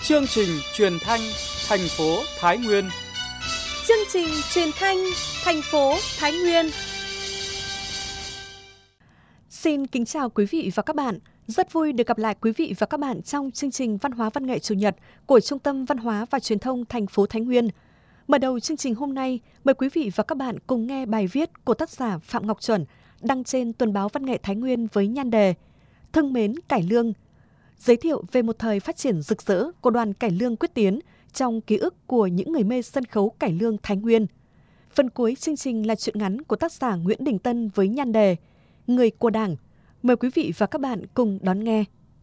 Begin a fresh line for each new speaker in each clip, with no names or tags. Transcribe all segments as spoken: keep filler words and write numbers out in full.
Chương trình truyền thanh thành phố Thái Nguyên.
Chương trình truyền thanh thành phố Thái Nguyên. Xin kính chào quý vị và các bạn. Rất vui được gặp lại quý vị và các bạn trong chương trình Văn hóa Văn nghệ Chủ nhật của Trung tâm Văn hóa và Truyền thông thành phố Thái Nguyên. Mở đầu chương trình hôm nay, mời quý vị và các bạn cùng nghe bài viết của tác giả Phạm Ngọc Chuẩn đăng trên Tuần báo Văn nghệ Thái Nguyên với nhan đề Thương mến cải lương, giới thiệu về một thời phát triển rực rỡ của đoàn cải lương Quyết Tiến trong ký ức của những người mê sân khấu cải lương Thái Nguyên. Phần cuối chương trình là truyện ngắn của tác giả Nguyễn Đình Tân với nhan đề Người của Đảng. Mời quý vị và các bạn cùng đón nghe.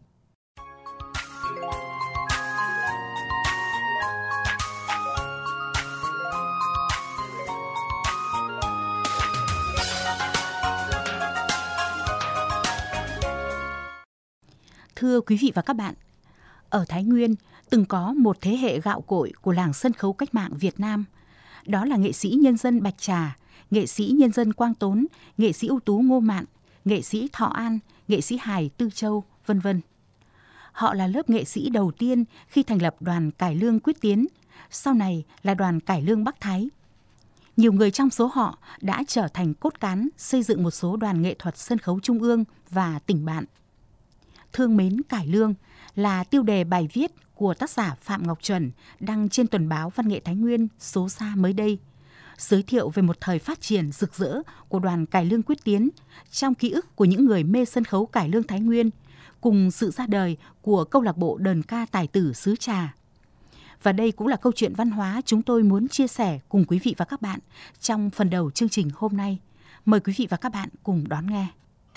Thưa quý vị và các bạn, ở Thái Nguyên từng có một thế hệ gạo cội của làng sân khấu cách mạng Việt Nam. Đó là nghệ sĩ nhân dân Bạch Trà, nghệ sĩ nhân dân Quang Tốn, nghệ sĩ ưu tú Ngô Mạn, nghệ sĩ Thọ An, nghệ sĩ hài Tư Châu, vân vân. Họ là lớp nghệ sĩ đầu tiên khi thành lập đoàn cải lương Quyết Tiến, sau này là đoàn cải lương Bắc Thái. Nhiều người trong số họ đã trở thành cốt cán xây dựng một số đoàn nghệ thuật sân khấu trung ương và tỉnh bạn. Thương mến cải lương là tiêu đề bài viết của tác giả Phạm Ngọc Chuẩn đăng trên Tuần báo Văn nghệ Thái Nguyên số ra mới đây, giới thiệu về một thời phát triển rực rỡ của đoàn cải lương Quyết Tiến trong ký ức của những người mê sân khấu cải lương Thái Nguyên, cùng sự ra đời của câu lạc bộ đờn ca tài tử xứ Trà. Và đây cũng là câu chuyện văn hóa chúng tôi muốn chia sẻ cùng quý vị và các bạn trong phần đầu chương trình hôm nay. Mời quý vị và các bạn cùng đón nghe.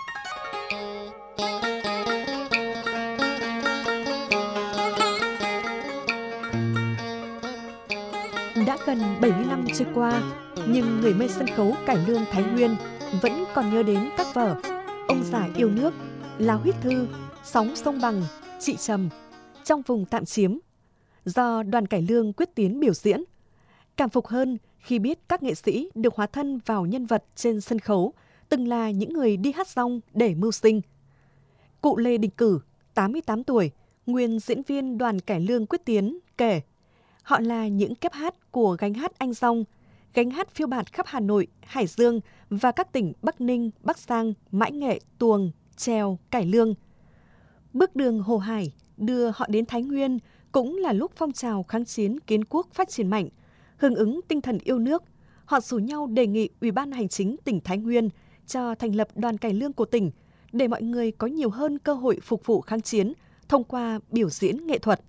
Đã gần bảy mươi năm trôi qua, nhưng người mê sân khấu cải lương Thái Nguyên vẫn còn nhớ đến các vở Ông già yêu nước, Lá huyết thư, Sóng sông bằng, Chị trầm, Trong vùng tạm chiếm, do đoàn cải lương Quyết Tiến biểu diễn. Cảm phục hơn khi biết các nghệ sĩ được hóa thân vào nhân vật trên sân khấu, từng là những người đi hát rong để mưu sinh. Cụ Lê Đình Cử, tám mươi tám tuổi, nguyên diễn viên đoàn cải lương Quyết Tiến, kể họ là những kép hát của gánh hát Anh Rong, gánh hát phiêu bạt khắp Hà Nội, Hải Dương và các tỉnh Bắc Ninh, Bắc Giang, Mãi Nghệ, Tuồng, Trèo, Cải Lương. Bước đường Hồ Hải đưa họ đến Thái Nguyên cũng là lúc phong trào kháng chiến kiến quốc phát triển mạnh. Hưởng ứng tinh thần yêu nước, họ rủ nhau đề nghị Ủy ban Hành chính tỉnh Thái Nguyên cho thành lập đoàn cải lương của tỉnh để mọi người có nhiều hơn cơ hội phục vụ kháng chiến thông qua biểu diễn nghệ thuật.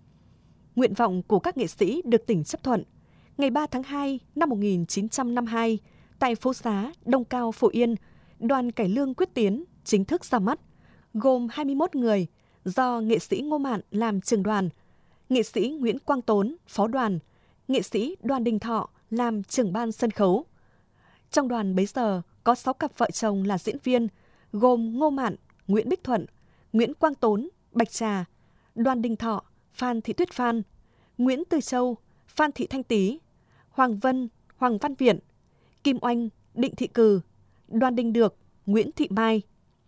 Nguyện vọng của các nghệ sĩ được tỉnh chấp thuận. Ngày ba tháng hai năm một nghìn chín trăm năm mươi hai, tại phố xá Đông Cao, Phổ Yên, đoàn cải lương Quyết Tiến chính thức ra mắt, gồm hai mươi mốt người, do nghệ sĩ Ngô Mạn làm trưởng đoàn, nghệ sĩ Nguyễn Quang Tốn, phó đoàn, nghệ sĩ Đoàn Đình Thọ làm trưởng ban sân khấu. Trong đoàn bấy giờ có sáu cặp vợ chồng là diễn viên, gồm Ngô Mạn, Nguyễn Bích Thuận, Nguyễn Quang Tốn, Bạch Trà, Đoàn Đình Thọ, Phan Thị Tuyết Phan, Nguyễn Tư Châu, Phan Thị Thanh Tý, Hoàng Vân, Hoàng Văn Viện, Kim Oanh, Định Thị Cừ, Đoàn Đình Được, Nguyễn Thị Mai.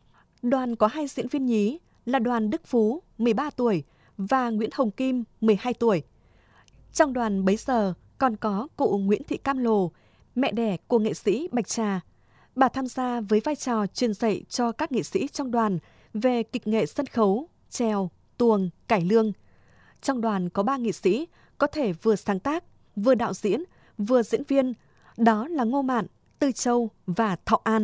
Đoàn có hai diễn viên nhí là Đoàn Đức Phú, mười ba tuổi, và Nguyễn Hồng Kim, mười hai tuổi. Trong đoàn bấy giờ còn có cụ Nguyễn Thị Cam Lồ, mẹ đẻ của nghệ sĩ Bạch Trà. Bà tham gia với vai trò truyền dạy cho các nghệ sĩ trong đoàn về kịch nghệ sân khấu, trèo, tuồng, cải lương. Trong đoàn có ba nghệ sĩ có thể vừa sáng tác, vừa đạo diễn, vừa diễn viên, đó là Ngô Mạn, Tư Châu và Thọ An.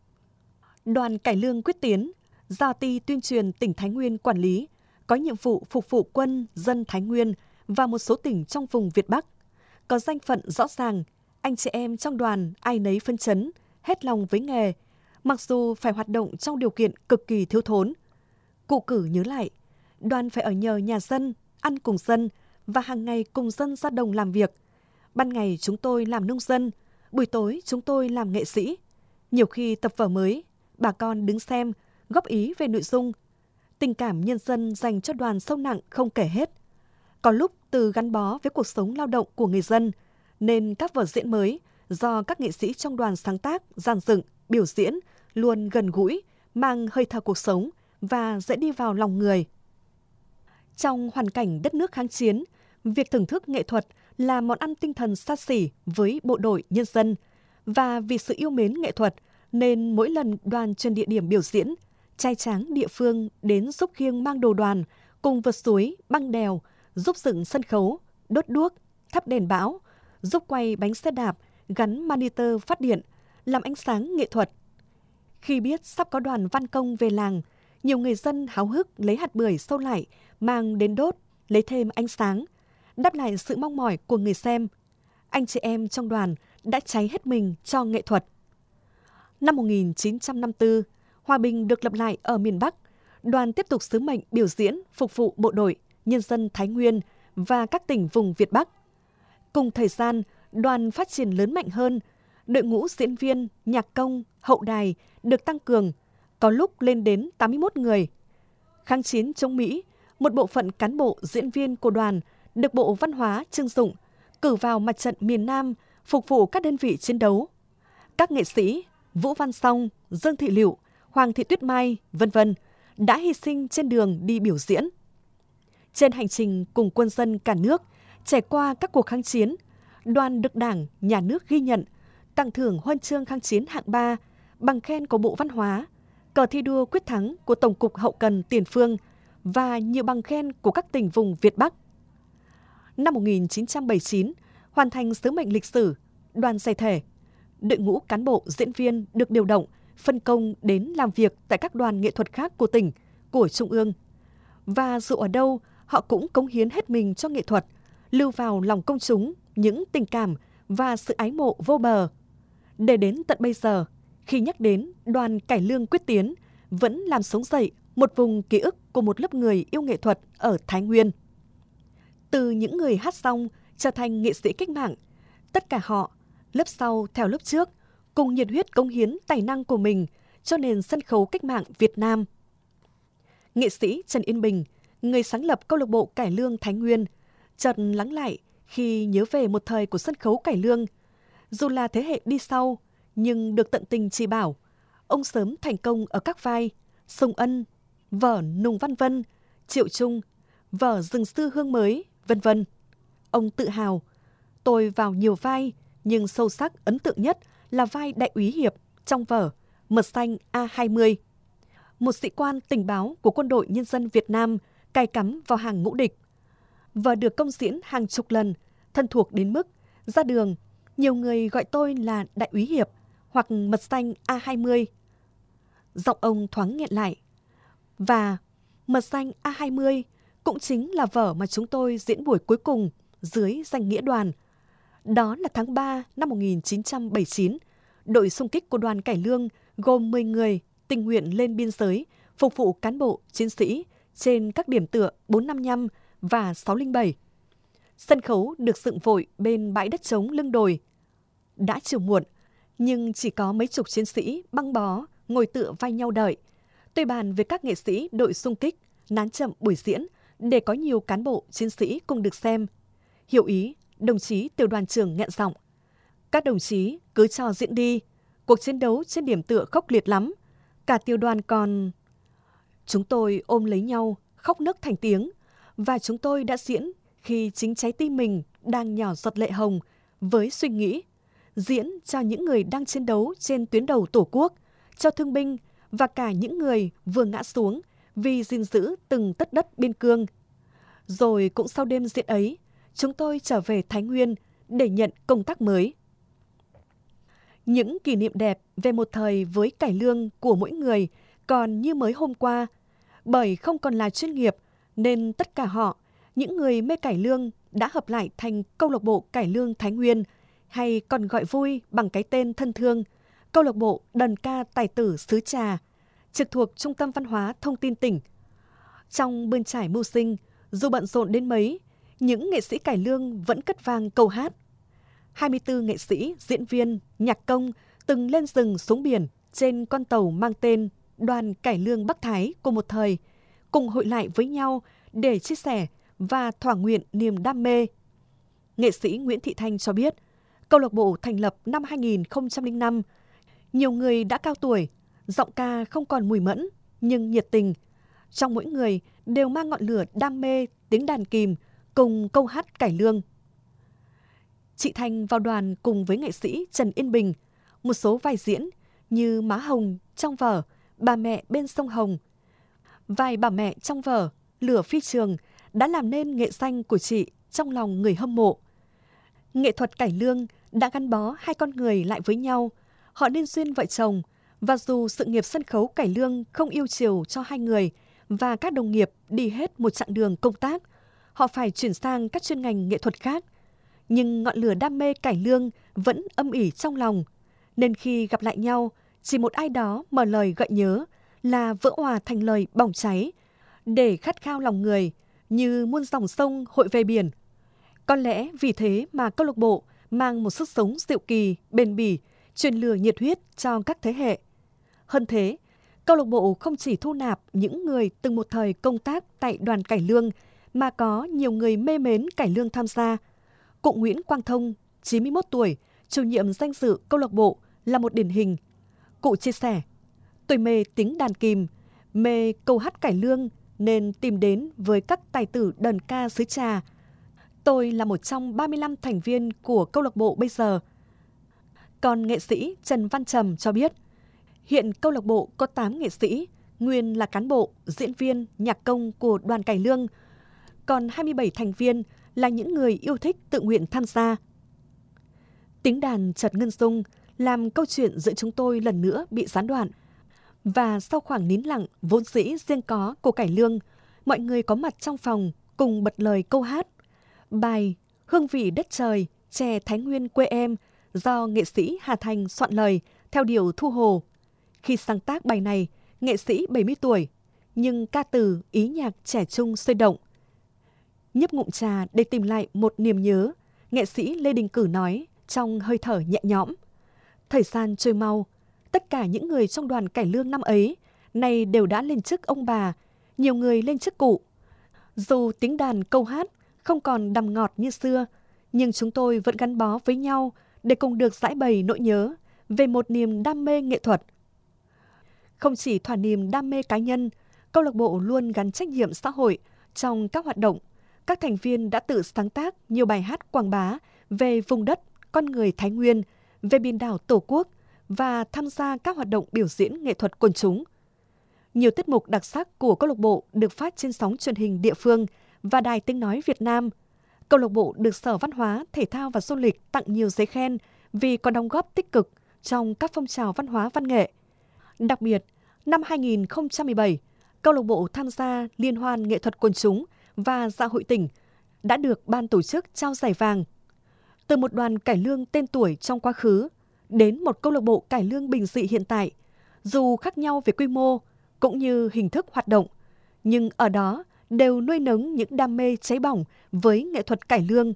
Đoàn cải lương Quyết Tiến do Ty tuyên truyền tỉnh Thái Nguyên quản lý, có nhiệm vụ phục vụ quân, dân Thái Nguyên và một số tỉnh trong vùng Việt Bắc. Có danh phận rõ ràng, anh chị em trong đoàn ai nấy phấn chấn, hết lòng với nghề, mặc dù phải hoạt động trong điều kiện cực kỳ thiếu thốn. Cụ Cử nhớ lại, đoàn phải ở nhờ nhà dân, ăn cùng dân và hàng ngày cùng dân ra đồng làm việc. Ban ngày chúng tôi làm nông dân, buổi tối chúng tôi làm nghệ sĩ. Nhiều khi tập vở mới, bà con đứng xem, góp ý về nội dung. Tình cảm nhân dân dành cho đoàn sâu nặng không kể hết. Có lúc từ gắn bó với cuộc sống lao động của người dân, nên các vở diễn mới do các nghệ sĩ trong đoàn sáng tác, dàn dựng, biểu diễn luôn gần gũi, mang hơi thở cuộc sống và dễ đi vào lòng người. Trong hoàn cảnh đất nước kháng chiến, việc thưởng thức nghệ thuật là món ăn tinh thần xa xỉ với bộ đội nhân dân. Và vì sự yêu mến nghệ thuật nên mỗi lần đoàn trên địa điểm biểu diễn, trai tráng địa phương đến giúp khiêng mang đồ đoàn, cùng vượt suối, băng đèo, giúp dựng sân khấu, đốt đuốc, thắp đèn bão, giúp quay bánh xe đạp, gắn monitor phát điện, làm ánh sáng nghệ thuật. Khi biết sắp có đoàn văn công về làng, nhiều người dân háo hức lấy hạt bưởi sâu lại, mang đến đốt, lấy thêm ánh sáng, đáp lại sự mong mỏi của người xem. Anh chị em trong đoàn đã cháy hết mình cho nghệ thuật. Năm một nghìn chín trăm năm mươi tư, hòa bình được lập lại ở miền Bắc. Đoàn tiếp tục sứ mệnh biểu diễn phục vụ bộ đội, nhân dân Thái Nguyên và các tỉnh vùng Việt Bắc. Cùng thời gian, đoàn phát triển lớn mạnh hơn. Đội ngũ diễn viên, nhạc công, hậu đài được tăng cường, có lúc lên đến tám mươi mốt người. Kháng chiến chống Mỹ, một bộ phận cán bộ diễn viên của đoàn được Bộ Văn hóa trưng dụng, cử vào mặt trận miền Nam phục vụ các đơn vị chiến đấu. Các nghệ sĩ Vũ Văn Song, Dương Thị Lựu, Hoàng Thị Tuyết Mai, vân vân đã hy sinh trên đường đi biểu diễn. Trên hành trình cùng quân dân cả nước trải qua các cuộc kháng chiến, đoàn được Đảng, Nhà nước ghi nhận, tặng thưởng huân chương kháng chiến hạng ba, bằng khen của Bộ Văn hóa, cờ thi đua quyết thắng của Tổng cục Hậu cần Tiền phương và nhiều bằng khen của các tỉnh vùng Việt Bắc. Năm một nghìn chín trăm bảy mươi chín, hoàn thành sứ mệnh lịch sử, đoàn giải thể. Đội ngũ cán bộ diễn viên được điều động, phân công đến làm việc tại các đoàn nghệ thuật khác của tỉnh, của Trung ương. Và dù ở đâu, họ cũng cống hiến hết mình cho nghệ thuật, lưu vào lòng công chúng những tình cảm và sự ái mộ vô bờ. Để đến tận bây giờ, khi nhắc đến đoàn cải lương quyết tiến, vẫn làm sống dậy một vùng ký ức của một lớp người yêu nghệ thuật ở Thái Nguyên. Từ những người hát xong trở thành nghệ sĩ cách mạng, tất cả họ, lớp sau theo lớp trước, cùng nhiệt huyết cống hiến tài năng của mình cho nền sân khấu cách mạng Việt Nam. Nghệ sĩ Trần Yên Bình, người sáng lập câu lạc bộ cải lương Thái Nguyên, chợt lắng lại khi nhớ về một thời của sân khấu cải lương. Dù là thế hệ đi sau, nhưng được tận tình chỉ bảo, ông sớm thành công ở các vai Sông Ân, vở Nùng Văn Vân, Triệu Trung, vở Rừng Sư Hương Mới, vân vân. Ông tự hào, tôi vào nhiều vai, nhưng sâu sắc ấn tượng nhất là vai đại úy Hiệp trong vở Mật xanh A hai mươi. Một sĩ quan tình báo của Quân đội Nhân dân Việt Nam cài cắm vào hàng ngũ địch. Vở được công diễn hàng chục lần, thân thuộc đến mức ra đường, nhiều người gọi tôi là đại úy Hiệp hoặc Mật xanh A hai mươi. Giọng ông thoáng nghẹn lại. Và Mật xanh A hai mươi cũng chính là vở mà chúng tôi diễn buổi cuối cùng dưới danh nghĩa đoàn. Đó là tháng ba năm một nghìn chín trăm bảy mươi chín, đội xung kích của đoàn cải lương gồm mười người tình nguyện lên biên giới phục vụ cán bộ, chiến sĩ trên các điểm tựa bốn năm năm và sáu không bảy. Sân khấu được dựng vội bên bãi đất trống lưng đồi. Đã chiều muộn, nhưng chỉ có mấy chục chiến sĩ băng bó, ngồi tựa vai nhau đợi. Tôi bàn với các nghệ sĩ đội xung kích, nán chậm buổi diễn để có nhiều cán bộ, chiến sĩ cùng được xem. Hiểu ý, đồng chí tiểu đoàn trưởng nghẹn giọng. Các đồng chí cứ cho diễn đi, cuộc chiến đấu trên điểm tựa khốc liệt lắm. Cả tiểu đoàn còn... Chúng tôi ôm lấy nhau, khóc nấc thành tiếng. Và chúng tôi đã diễn khi chính trái tim mình đang nhỏ giọt lệ hồng với suy nghĩ. Diễn cho những người đang chiến đấu trên tuyến đầu Tổ quốc, cho thương binh và cả những người vừa ngã xuống vì gìn giữ từng tấc đất biên cương. Rồi cũng sau đêm diễn ấy, chúng tôi trở về Thái Nguyên để nhận công tác mới. Những kỷ niệm đẹp về một thời với cải lương của mỗi người còn như mới hôm qua. Bởi không còn là chuyên nghiệp nên tất cả họ, những người mê cải lương đã hợp lại thành câu lạc bộ cải lương Thái Nguyên, hay còn gọi vui bằng cái tên thân thương, câu lạc bộ đờn ca tài tử xứ Trà, trực thuộc Trung tâm Văn hóa Thông tin tỉnh. Trong bươn trải mưu sinh, dù bận rộn đến mấy, những nghệ sĩ cải lương vẫn cất vang câu hát. hai mươi tư nghệ sĩ, diễn viên, nhạc công từng lên rừng xuống biển trên con tàu mang tên Đoàn Cải lương Bắc Thái của một thời, cùng hội lại với nhau để chia sẻ và thỏa nguyện niềm đam mê. Nghệ sĩ Nguyễn Thị Thanh cho biết, câu lạc bộ thành lập năm hai nghìn không trăm lẻ năm. Nhiều người đã cao tuổi, giọng ca không còn mùi mẫn, nhưng nhiệt tình. trong mỗi người đều mang ngọn lửa đam mê tiếng đàn kìm cùng câu hát cải lương. Chị Thanh vào đoàn cùng với nghệ sĩ Trần Yên Bình, một số vai diễn như Má Hồng trong vở Bà Mẹ Bên Sông Hồng. Vai bà mẹ trong vở Lửa Phi Trường đã làm nên nghệ danh của chị trong lòng người hâm mộ. Nghệ thuật cải lương đã gắn bó hai con người lại với nhau, họ nên duyên vợ chồng, và dù sự nghiệp sân khấu cải lương không yêu chiều cho hai người và các đồng nghiệp đi hết một chặng đường công tác, họ phải chuyển sang các chuyên ngành nghệ thuật khác. Nhưng ngọn lửa đam mê cải lương vẫn âm ỉ trong lòng, nên khi gặp lại nhau, chỉ một ai đó mở lời gợi nhớ là vỡ òa thành lời bỏng cháy, để khát khao lòng người như muôn dòng sông hội về biển. Có lẽ vì thế mà câu lạc bộ mang một sức sống diệu kỳ, bền bỉ, truyền lửa nhiệt huyết cho các thế hệ. Hơn thế, câu lạc bộ không chỉ thu nạp những người từng một thời công tác tại đoàn cải lương, mà có nhiều người mê mến cải lương tham gia. Cụ Nguyễn Quang Thông, chín mươi mốt tuổi, chủ nhiệm danh dự câu lạc bộ, là một điển hình. Cụ chia sẻ, tôi mê tiếng đàn kìm, mê câu hát cải lương nên tìm đến với các tài tử đờn ca xứ Trà. Tôi là một trong ba mươi lăm thành viên của câu lạc bộ bây giờ. Còn nghệ sĩ Trần Văn Trầm cho biết, hiện câu lạc bộ có tám nghệ sĩ, nguyên là cán bộ, diễn viên, nhạc công của đoàn cải lương, còn hai mươi bảy thành viên là những người yêu thích tự nguyện tham gia. Tiếng đàn chợt ngân rung, làm câu chuyện giữa chúng tôi lần nữa bị gián đoạn. Và sau khoảng nín lặng vốn dĩ riêng có của cải lương, mọi người có mặt trong phòng cùng bật lời câu hát. Bài Hương vị đất trời, chè Thái Nguyên quê em do nghệ sĩ Hà Thành soạn lời theo điệu Thu Hồ. Khi sáng tác bài này, nghệ sĩ bảy mươi tuổi, nhưng ca từ, ý nhạc trẻ trung sôi động. Nhấp ngụm trà để tìm lại một niềm nhớ, nghệ sĩ Lê Đình Cử nói trong hơi thở nhẹ nhõm. Thời gian trôi mau, tất cả những người trong đoàn cải lương năm ấy nay đều đã lên chức ông bà, nhiều người lên chức cụ. Dù tiếng đàn câu hát không còn đằm ngọt như xưa, nhưng chúng tôi vẫn gắn bó với nhau để cùng được giải bày nỗi nhớ về một niềm đam mê nghệ thuật. Không chỉ thỏa niềm đam mê cá nhân, câu lạc bộ luôn gắn trách nhiệm xã hội trong các hoạt động. Các thành viên đã tự sáng tác nhiều bài hát quảng bá về vùng đất, con người Thái Nguyên, về biển đảo Tổ quốc và tham gia các hoạt động biểu diễn nghệ thuật quần chúng. Nhiều tiết mục đặc sắc của câu lạc bộ được phát trên sóng truyền hình địa phương và Đài Tiếng nói Việt Nam. Câu lạc bộ được Sở Văn hóa, Thể thao và Du lịch tặng nhiều giấy khen vì có đóng góp tích cực trong các phong trào văn hóa văn nghệ. Đặc biệt, năm hai nghìn không trăm mười bảy, câu lạc bộ tham gia Liên hoan nghệ thuật quần chúng và Dạ hội tỉnh đã được ban tổ chức trao giải vàng. Từ một đoàn cải lương tên tuổi trong quá khứ đến một câu lạc bộ cải lương bình dị hiện tại, dù khác nhau về quy mô cũng như hình thức hoạt động, nhưng ở đó đều nuôi nấng những đam mê cháy bỏng với nghệ thuật cải lương.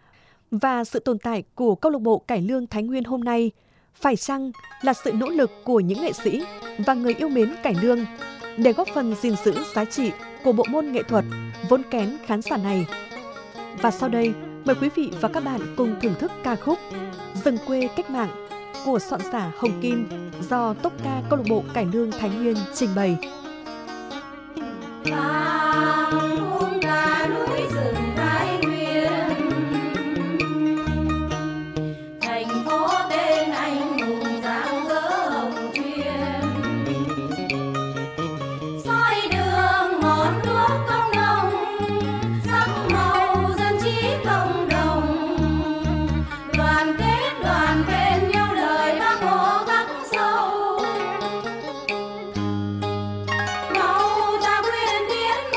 Và sự tồn tại của câu lạc bộ cải lương Thái Nguyên hôm nay phải chăng là sự nỗ lực của những nghệ sĩ và người yêu mến cải lương để góp phần gìn giữ giá trị của bộ môn nghệ thuật vốn kén khán giả này. Và sau đây, mời quý vị và các bạn cùng thưởng thức ca khúc Rừng quê cách mạng của soạn giả Hồng Kim do tốp ca câu lạc bộ cải lương Thái Nguyên trình bày.
Màu ta quyến tiến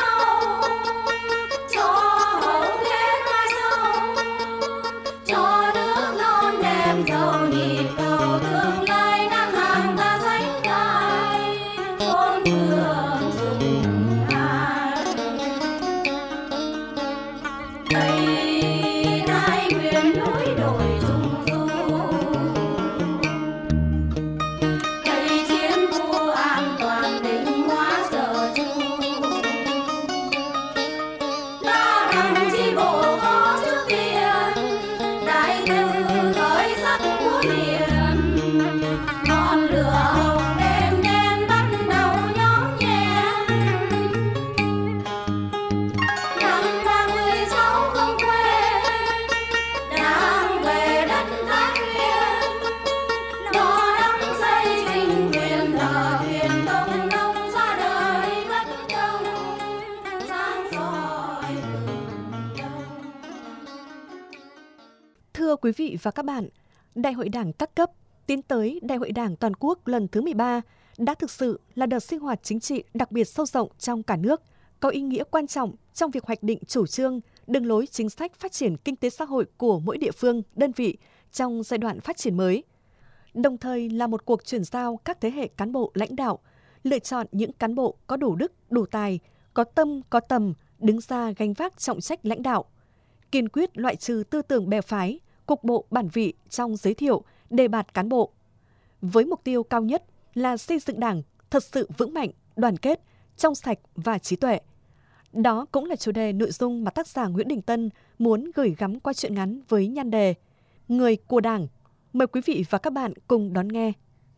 quý vị và các bạn, Đại hội Đảng các cấp tiến tới Đại hội Đảng toàn quốc lần thứ mười ba đã thực sự là đợt sinh hoạt chính trị đặc biệt sâu rộng trong cả nước, có ý nghĩa quan trọng trong việc hoạch định chủ trương, đường lối chính sách phát triển kinh tế xã hội của mỗi địa phương, đơn vị trong giai đoạn phát triển mới. Đồng thời là một cuộc chuyển giao các thế hệ cán bộ lãnh đạo, lựa chọn những cán bộ có đủ đức, đủ tài, có tâm, có tầm, đứng ra gánh vác trọng trách lãnh đạo. Kiên quyết loại trừ tư tưởng bè phái, cục bộ bản vị trong giới thiệu, đề bạt cán bộ. Với mục tiêu cao nhất là xây dựng Đảng thật sự vững mạnh, đoàn kết, trong sạch và trí tuệ. Đó cũng là chủ đề nội dung mà tác giả Nguyễn Đình Tân muốn gửi gắm qua truyện ngắn với nhan đề Người của Đảng. Mời quý vị và các bạn cùng đón nghe.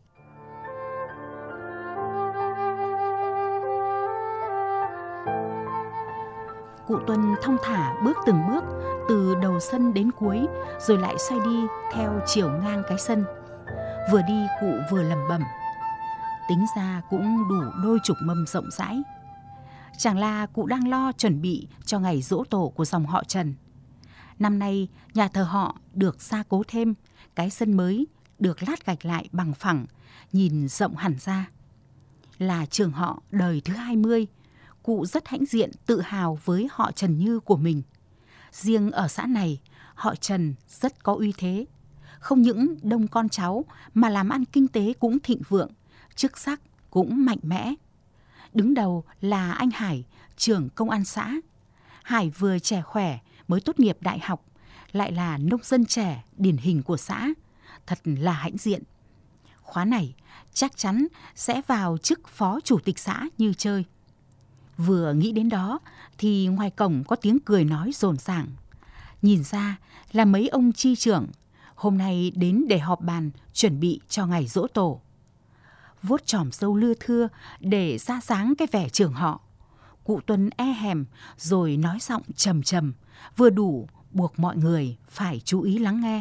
Cụ Tuân thong thả bước từng bước từ đầu sân đến cuối, rồi lại xoay đi theo chiều ngang cái sân. Vừa đi cụ vừa lẩm bẩm: tính ra cũng đủ đôi chục mâm rộng rãi. Chẳng là cụ đang lo chuẩn bị cho ngày giỗ tổ của dòng họ Trần. Năm nay nhà thờ họ được gia cố thêm, cái sân mới được lát gạch lại bằng phẳng, nhìn rộng hẳn ra. Là trường họ đời thứ hai mươi, cụ rất hãnh diện tự hào với họ Trần Như của mình. Riêng ở xã này, họ Trần rất có uy thế. Không những đông con cháu mà làm ăn kinh tế cũng thịnh vượng, chức sắc cũng mạnh mẽ. Đứng đầu là anh Hải, trưởng công an xã. Hải vừa trẻ khỏe mới tốt nghiệp đại học, lại là nông dân trẻ điển hình của xã. Thật là hãnh diện. Khóa này chắc chắn sẽ vào chức phó chủ tịch xã như chơi. Vừa nghĩ đến đó thì ngoài cổng có tiếng cười nói rộn ràng. Nhìn ra là mấy ông chi trưởng hôm nay đến để họp bàn chuẩn bị cho ngày giỗ tổ. Vuốt chòm râu lưa thưa để ra dáng cái vẻ trưởng họ, cụ Tuân e hèm rồi nói giọng trầm trầm, vừa đủ buộc mọi người phải chú ý lắng nghe.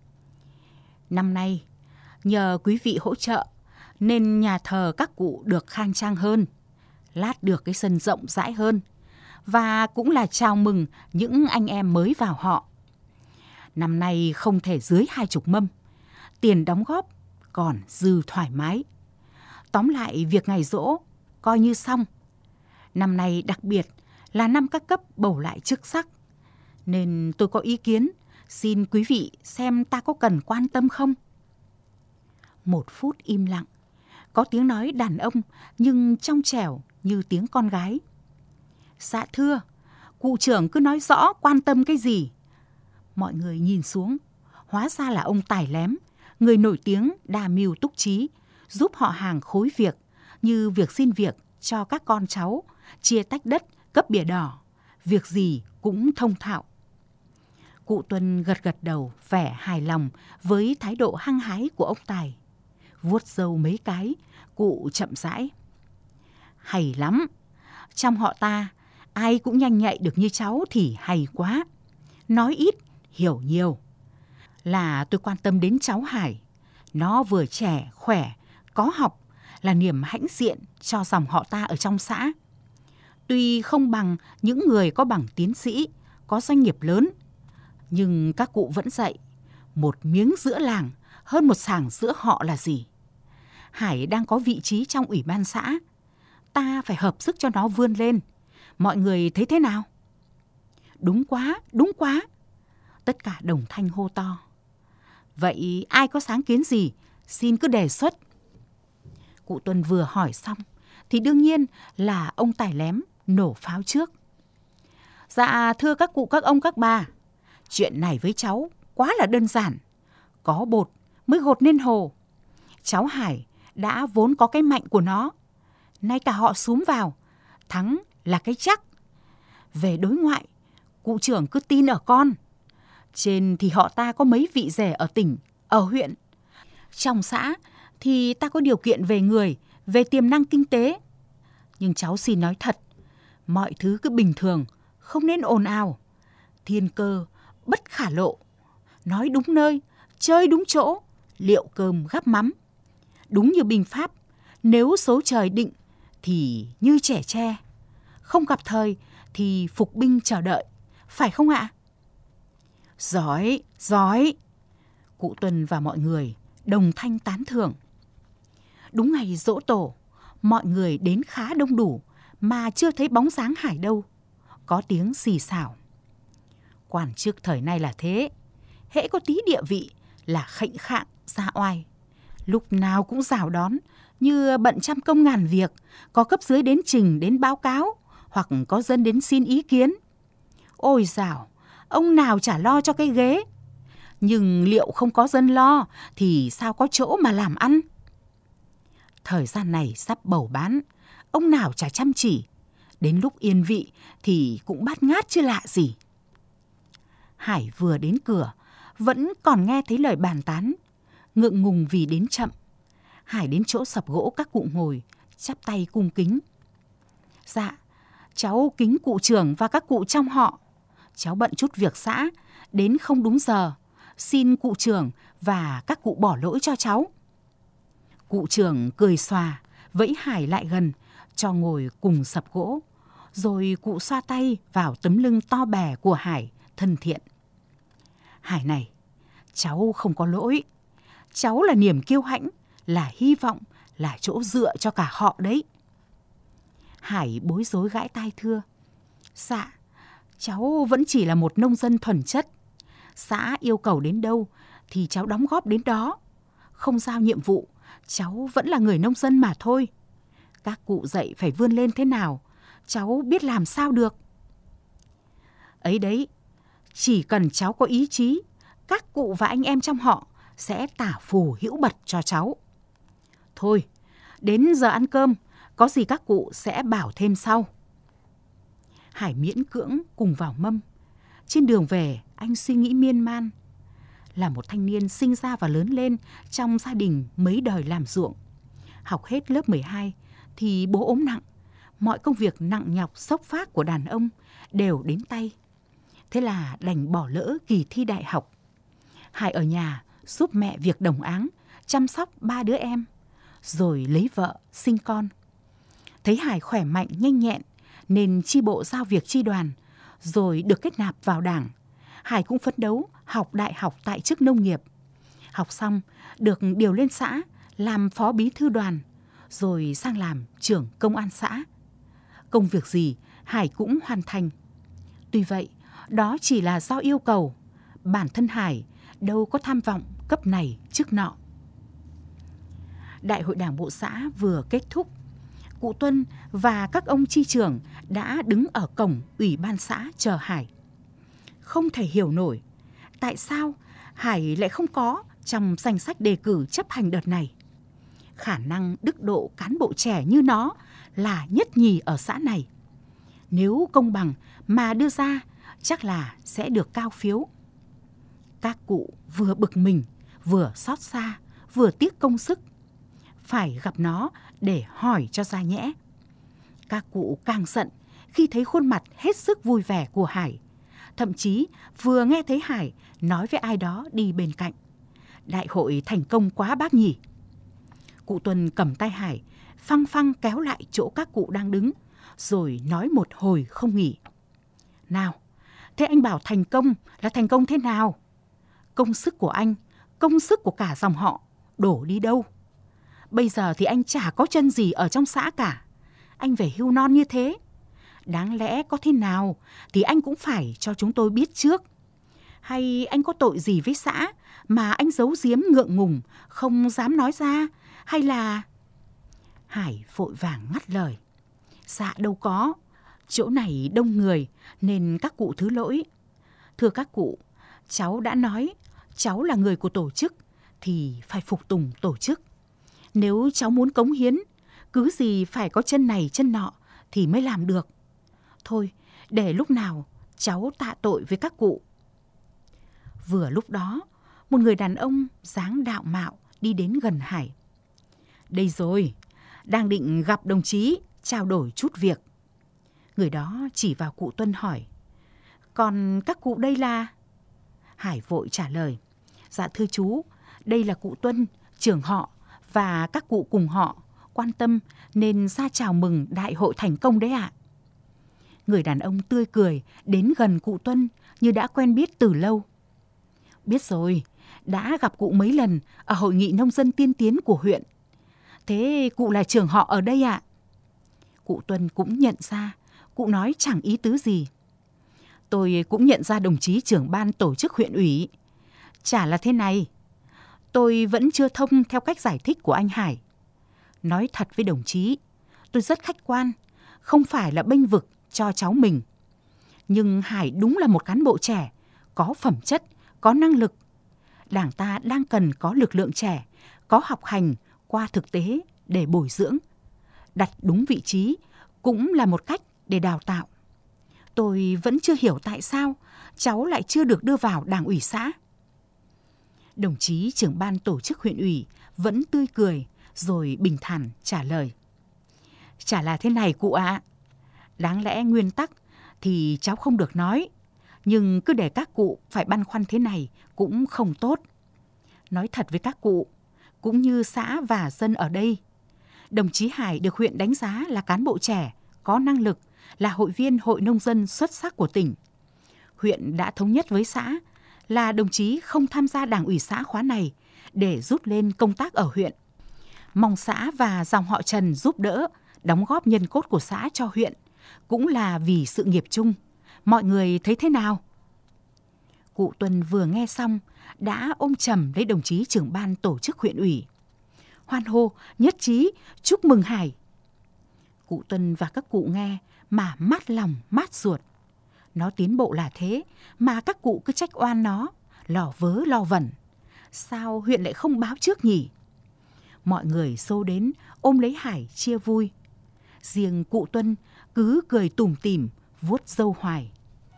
Năm nay nhờ quý vị hỗ trợ nên nhà thờ các cụ được khang trang hơn, lát được cái sân rộng rãi hơn, và cũng là chào mừng những anh em mới vào họ. Năm nay không thể dưới hai chục mâm, tiền đóng góp còn dư thoải mái. Tóm lại việc ngày giỗ coi như xong. Năm nay đặc biệt là năm các cấp bầu lại chức sắc, nên tôi có ý kiến, xin quý vị xem ta có cần quan tâm không? Một phút im lặng, có tiếng nói đàn ông nhưng trong trẻo như tiếng con gái. Dạ thưa, cụ trưởng cứ nói rõ quan tâm cái gì. Mọi người nhìn xuống, hóa ra là ông Tài Lém, người nổi tiếng đa mưu túc trí, giúp họ hàng khối việc như việc xin việc cho các con cháu, chia tách đất, cấp bìa đỏ, việc gì cũng thông thạo. Cụ Tuân gật gật đầu vẻ hài lòng với thái độ hăng hái của ông Tài. Vuốt râu mấy cái, cụ chậm rãi: hay lắm, trong họ ta ai cũng nhanh nhạy được như cháu thì hay quá. Nói ít, hiểu nhiều. Là tôi quan tâm đến cháu Hải. Nó vừa trẻ, khỏe, có học, là niềm hãnh diện cho dòng họ ta ở trong xã. Tuy không bằng những người có bằng tiến sĩ, có doanh nghiệp lớn, nhưng các cụ vẫn dạy, một miếng giữa làng hơn một sàng giữa họ là gì. Hải đang có vị trí trong ủy ban xã, ta phải hợp sức cho nó vươn lên. Mọi người thấy thế nào? Đúng quá, đúng quá. Tất cả đồng thanh hô to. Vậy ai có sáng kiến gì, xin cứ đề xuất. Cụ Tuân vừa hỏi xong thì đương nhiên là ông Tài Lém nổ pháo trước. Dạ thưa các cụ, các ông, các bà, chuyện này với cháu quá là đơn giản. Có bột mới gột nên hồ. Cháu Hải đã vốn có cái mạnh của nó, nay cả họ xúm vào, thắng là cái chắc. Về đối ngoại, cụ trưởng cứ tin ở con. Trên thì họ ta có mấy vị rể ở tỉnh, ở huyện. Trong xã thì ta có điều kiện về người, về tiềm năng kinh tế. Nhưng cháu xin nói thật, mọi thứ cứ bình thường, không nên ồn ào. Thiên cơ bất khả lộ. Nói đúng nơi, chơi đúng chỗ, liệu cơm gắp mắm. Đúng như binh pháp, nếu số trời định thì như trẻ tre, không gặp thời thì phục binh chờ đợi, phải không ạ? Giỏi, giỏi, Cụ Tuân và mọi người đồng thanh tán thưởng. Đúng ngày giỗ tổ, mọi người đến khá đông đủ mà chưa thấy bóng dáng Hải đâu. Có tiếng xì xào. Quan chức thời nay là thế, hễ có tí địa vị là khệnh khạng, ra oai. Lúc nào cũng rào đón, như bận trăm công ngàn việc, có cấp dưới đến trình đến báo cáo, hoặc có dân đến xin ý kiến. Ôi dào, ông nào chả lo cho cái ghế. Nhưng liệu không có dân lo thì sao có chỗ mà làm ăn? Thời gian này sắp bầu bán, ông nào chả chăm chỉ. Đến lúc yên vị thì cũng bát ngát chứ lạ gì. Hải vừa đến cửa, vẫn còn nghe thấy lời bàn tán. Ngượng ngùng vì đến chậm, Hải đến chỗ sập gỗ các cụ ngồi, chắp tay cung kính. Dạ, cháu kính cụ trưởng và các cụ trong họ. Cháu bận chút việc xã, đến không đúng giờ. Xin cụ trưởng và các cụ bỏ lỗi cho cháu. Cụ trưởng cười xòa, vẫy Hải lại gần, cho ngồi cùng sập gỗ. Rồi cụ xoa tay vào tấm lưng to bè của Hải, thân thiện. Hải này, cháu không có lỗi. Cháu là niềm kiêu hãnh, là hy vọng, là chỗ dựa cho cả họ đấy. Hải bối rối gãi tai thưa. Dạ, cháu vẫn chỉ là một nông dân thuần chất. Xã yêu cầu đến đâu thì cháu đóng góp đến đó. Không giao nhiệm vụ, cháu vẫn là người nông dân mà thôi. Các cụ dạy phải vươn lên thế nào, cháu biết làm sao được. Ấy đấy, chỉ cần cháu có ý chí, các cụ và anh em trong họ sẽ tả phù hữu bật cho cháu. Thôi, đến giờ ăn cơm, có gì các cụ sẽ bảo thêm sau. Hải miễn cưỡng cùng vào mâm. Trên đường về, anh suy nghĩ miên man. Là một thanh niên sinh ra và lớn lên trong gia đình mấy đời làm ruộng. Học hết lớp mười hai thì bố ốm nặng. Mọi công việc nặng nhọc xốc phác của đàn ông đều đến tay. Thế là đành bỏ lỡ kỳ thi đại học. Hải ở nhà giúp mẹ việc đồng áng, chăm sóc ba đứa em, rồi lấy vợ, sinh con. Thấy Hải khỏe mạnh, nhanh nhẹn, nên chi bộ giao việc chi đoàn, rồi được kết nạp vào đảng. Hải cũng phấn đấu học đại học tại chức nông nghiệp. Học xong, được điều lên xã, làm phó bí thư đoàn, rồi sang làm trưởng công an xã. Công việc gì, Hải cũng hoàn thành. Tuy vậy, đó chỉ là do yêu cầu. Bản thân Hải đâu có tham vọng cấp này chức nọ. Đại hội đảng bộ xã vừa kết thúc. Cụ Tuân và các ông chi trưởng đã đứng ở cổng ủy ban xã chờ Hải. Không thể hiểu nổi tại sao Hải lại không có trong danh sách đề cử chấp hành đợt này. Khả năng đức độ cán bộ trẻ như nó là nhất nhì ở xã này. Nếu công bằng mà đưa ra, chắc là sẽ được cao phiếu. Các cụ vừa bực mình, vừa xót xa, vừa tiếc công sức. Phải gặp nó để hỏi cho ra nhẽ. Các cụ càng giận khi thấy khuôn mặt hết sức vui vẻ của Hải. Thậm chí vừa nghe thấy Hải nói với ai đó đi bên cạnh. Đại hội thành công quá bác nhỉ. Cụ Tuân cầm tay Hải, phăng phăng kéo lại chỗ các cụ đang đứng, rồi nói một hồi không nghỉ. Nào, thế anh bảo thành công là thành công thế nào? Công sức của anh, công sức của cả dòng họ, đổ đi đâu? Bây giờ thì anh chả có chân gì ở trong xã cả. Anh về hưu non như thế. Đáng lẽ có thế nào thì anh cũng phải cho chúng tôi biết trước. Hay anh có tội gì với xã mà anh giấu giếm ngượng ngùng, không dám nói ra? Hay là... Hải vội vàng ngắt lời. Dạ đâu có. Chỗ này đông người nên các cụ thứ lỗi. Thưa các cụ, cháu đã nói cháu là người của tổ chức thì phải phục tùng tổ chức. Nếu cháu muốn cống hiến, cứ gì phải có chân này chân nọ thì mới làm được. Thôi, để lúc nào cháu tạ tội với các cụ. Vừa lúc đó, một người đàn ông dáng đạo mạo đi đến gần Hải. Đây rồi, đang định gặp đồng chí, trao đổi chút việc. Người đó chỉ vào cụ Tuân hỏi. Còn các cụ đây là... Hải vội trả lời. Dạ thưa chú, đây là cụ Tuân, trưởng họ, và các cụ cùng họ quan tâm nên ra chào mừng đại hội thành công đấy ạ. Người đàn ông tươi cười đến gần cụ Tuân như đã quen biết từ lâu. Biết rồi, đã gặp cụ mấy lần ở hội nghị nông dân tiên tiến của huyện. Thế cụ là trưởng họ ở đây ạ? Cụ Tuân cũng nhận ra, cụ nói chẳng ý tứ gì. Tôi cũng nhận ra đồng chí trưởng ban tổ chức huyện ủy. Chả là thế này, tôi vẫn chưa thông theo cách giải thích của anh Hải. Nói thật với đồng chí, tôi rất khách quan, không phải là bênh vực cho cháu mình. Nhưng Hải đúng là một cán bộ trẻ, có phẩm chất, có năng lực. Đảng ta đang cần có lực lượng trẻ, có học hành qua thực tế để bồi dưỡng. Đặt đúng vị trí cũng là một cách để đào tạo. Tôi vẫn chưa hiểu tại sao cháu lại chưa được đưa vào đảng ủy xã. Đồng chí trưởng ban tổ chức huyện ủy vẫn tươi cười rồi bình thản trả lời. Chả là thế này cụ ạ. Đáng lẽ nguyên tắc thì cháu không được nói, nhưng cứ để các cụ phải băn khoăn thế này cũng không tốt. Nói thật với các cụ, cũng như xã và dân ở đây, đồng chí Hải được huyện đánh giá là cán bộ trẻ, có năng lực, là hội viên hội nông dân xuất sắc của tỉnh. Huyện đã thống nhất với xã là đồng chí không tham gia đảng ủy xã khóa này để rút lên công tác ở huyện. Mong xã và dòng họ Trần giúp đỡ, đóng góp nhân cốt của xã cho huyện, cũng là vì sự nghiệp chung. Mọi người thấy thế nào? Cụ Tuân vừa nghe xong đã ôm chầm lấy đồng chí trưởng ban tổ chức huyện ủy. Hoan hô, nhất trí, chúc mừng Hải. Cụ Tuân và các cụ nghe mà mát lòng, mát ruột. Nó tiến bộ là thế mà các cụ cứ trách oan nó, lò vớ lo vẩn. Sao huyện lại không báo trước nhỉ? Mọi người xô đến ôm lấy Hải chia vui. Riêng cụ Tuân cứ cười tủm tỉm, vuốt râu hoài.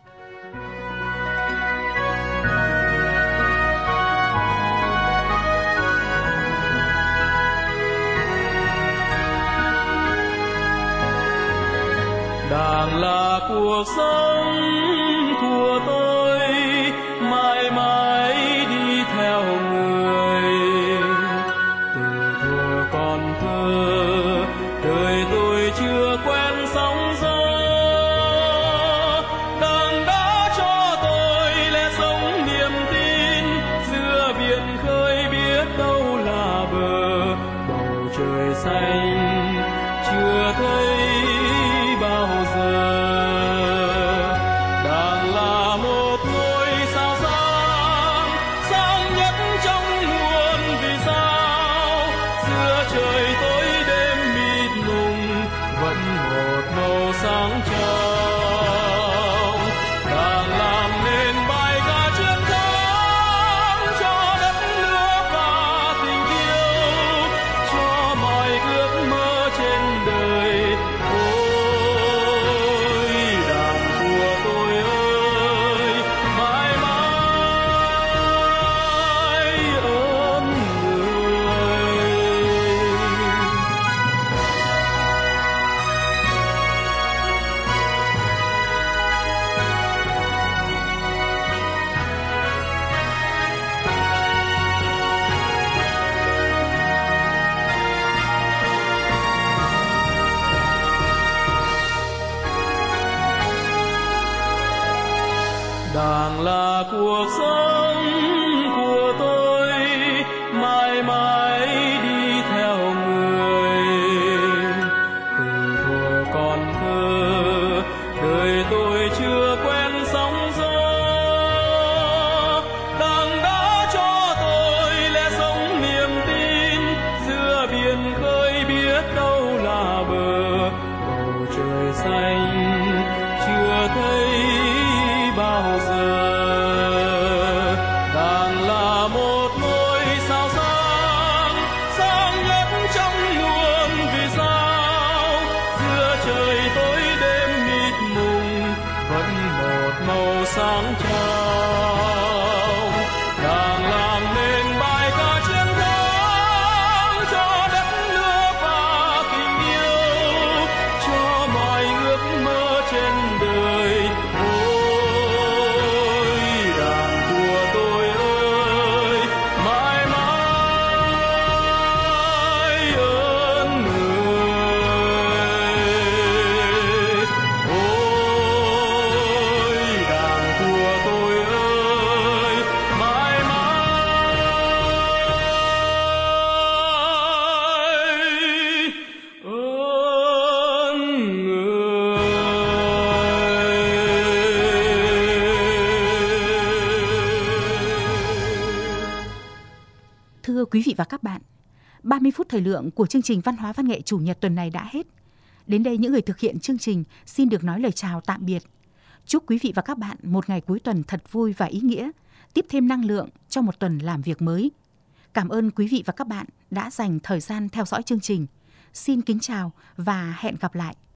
Đảng là cuộc sống của tôi, mãi mãi đi theo người. Từ thuở còn thơ, đời tôi chưa quen sóng gió. Đảng đã cho tôi lẽ sống niềm tin, giữa biển khơi biết đâu là bờ. Bầu trời xanh chưa thấy bao giờ. Đảng là một ngôi sao sáng, sáng nhất trong muôn vì sao. Giữa trời tối đêm mịt mùng, vẫn một màu sáng trong. Đảng làm nên bài ca chiến thắng cho đất nước và tình yêu, cho mọi ước mơ trên đời. Đảng là cuộc sống của tôi, mãi mãi đi theo người. Từ thuở còn thơ, đời tôi chưa quen sóng gió. Đảng đã cho tôi lẽ sống niềm tin, giữa biển khơi biết đâu là bờ. Bầu trời xanh chưa thấy bao giờ. Đảng là một ngôi sao sáng, sáng nhất trong muôn vì sao. Giữa trời tối đêm mịt mùng, vẫn một màu sáng trong. Đảng làm nên bài ca chiến thắng cho đất nước và tình yêu, cho mọi ước mơ trên đời. Tôi
quý vị và các bạn, ba mươi phút thời lượng của chương trình Văn hóa Văn nghệ Chủ nhật tuần này đã hết. Đến đây những người thực hiện chương trình xin được nói lời chào tạm biệt. Chúc quý vị và các bạn một ngày cuối tuần thật vui và ý nghĩa, tiếp thêm năng lượng cho một tuần làm việc mới. Cảm ơn quý vị và các bạn đã dành thời gian theo dõi chương trình. Xin kính chào và hẹn gặp lại.